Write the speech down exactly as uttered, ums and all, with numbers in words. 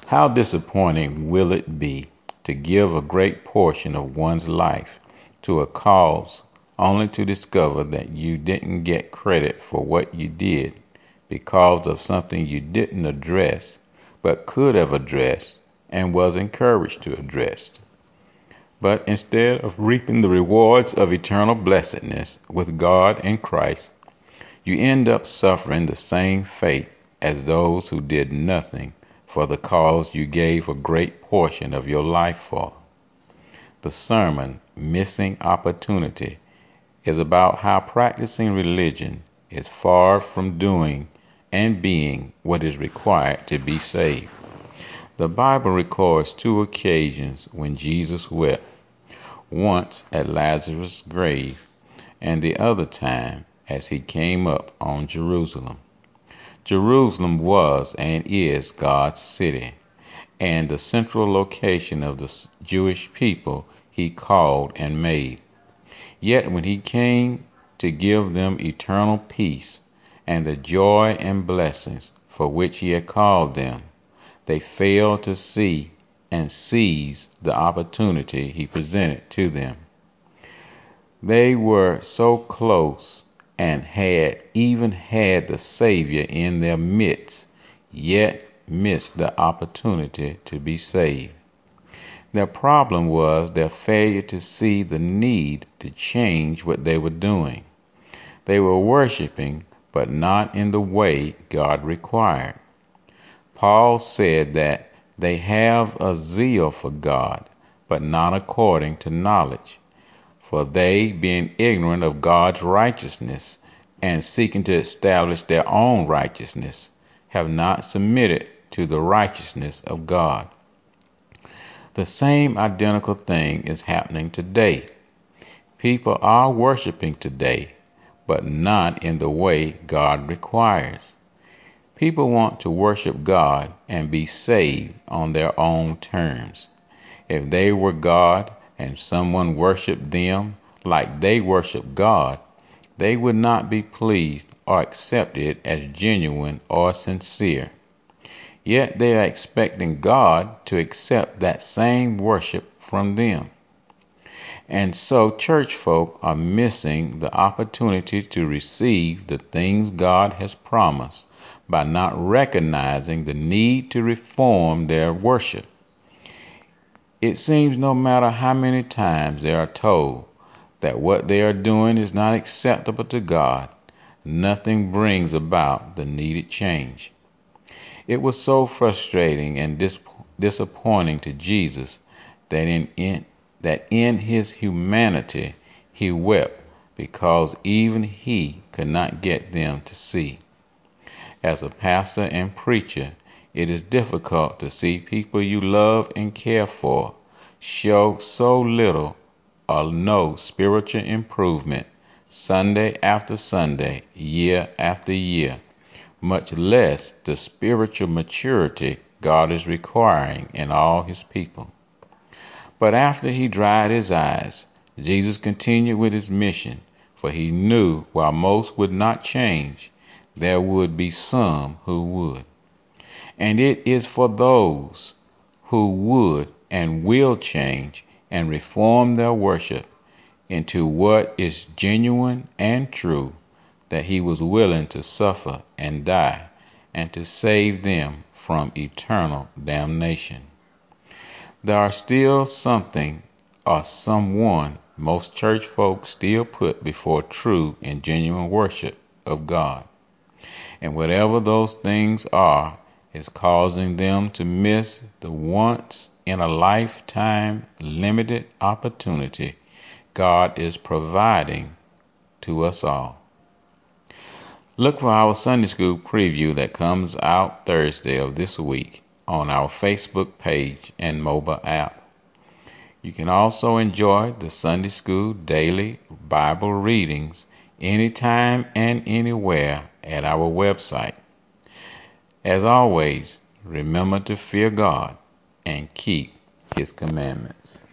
How disappointing will it be to give a great portion of one's life to a cause only to discover that you didn't get credit for what you did because of something you didn't address but could have addressed and was encouraged to address. But instead of reaping the rewards of eternal blessedness with God and Christ, you end up suffering the same fate as those who did nothing for the cause you gave a great portion of your life for. The sermon, Missing Opportunity, is about how practicing religion is far from doing and being what is required to be saved. The Bible records two occasions when Jesus wept, once at Lazarus' grave, and the other time as he came up on Jerusalem. Jerusalem was and is God's city, and the central location of the Jewish people he called and made. Yet when he came to give them eternal peace and the joy and blessings for which he had called them, they failed to see and seize the opportunity he presented to them. They were so close and had even had the Savior in their midst, yet missed the opportunity to be saved. Their problem was their failure to see the need to change what they were doing. They were worshiping, but not in the way God required. Paul said that they have a zeal for God, but not according to knowledge. For they, being ignorant of God's righteousness and seeking to establish their own righteousness, have not submitted to the righteousness of God. The same identical thing is happening today. People are worshiping today, but not in the way God requires. People want to worship God and be saved on their own terms. If they were God and someone worshiped them like they worship God, they would not be pleased or accept it as genuine or sincere. Yet they are expecting God to accept that same worship from them. And so church folk are missing the opportunity to receive the things God has promised by not recognizing the need to reform their worship. It seems no matter how many times they are told that what they are doing is not acceptable to God, nothing brings about the needed change. It was so frustrating and dis- disappointing to Jesus that in, in, that in his humanity he wept because even he could not get them to see. As a pastor and preacher, it is difficult to see people you love and care for show so little or no spiritual improvement Sunday after Sunday, year after year, much less the spiritual maturity God is requiring in all his people. But after he dried his eyes, Jesus continued with his mission, for he knew while most would not change, there would be some who would. And it is for those who would and will change and reform their worship into what is genuine and true that he was willing to suffer and die and to save them from eternal damnation. There are still something or someone most church folks still put before true and genuine worship of God. And whatever those things are is causing them to miss the once in a lifetime limited opportunity God is providing to us all. Look for our Sunday School preview that comes out Thursday of this week on our Facebook page and mobile app. You can also enjoy the Sunday School daily Bible readings anytime and anywhere at our website. As always, remember to fear God and keep his commandments.